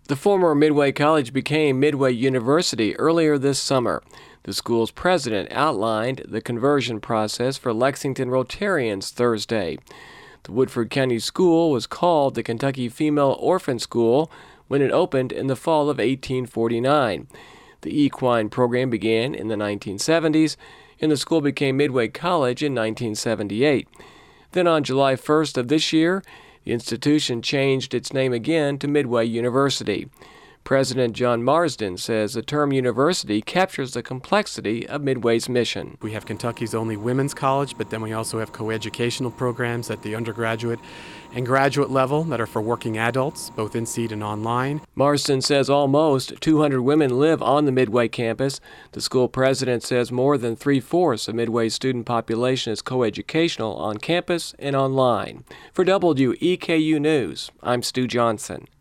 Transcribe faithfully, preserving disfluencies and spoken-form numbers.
The former Midway College became Midway University earlier this summer. The school's president outlined the conversion process for Lexington Rotarians Thursday. The Woodford County School was called the Kentucky Female Orphan School when it opened in the fall of eighteen forty-nine. The equine program began in the nineteen seventies, and the school became Midway College in nineteen seventy-eight. Then on July first of this year, the institution changed its name again to Midway University. President John Marsden says the term university captures the complexity of Midway's mission. We have Kentucky's only women's college, but then we also have coeducational programs at the undergraduate and graduate level that are for working adults, both in-seat and online. Marsden says almost two hundred women live on the Midway campus. The school president says more than three-fourths of Midway's student population is coeducational on campus and online. For W E K U News, I'm Stu Johnson.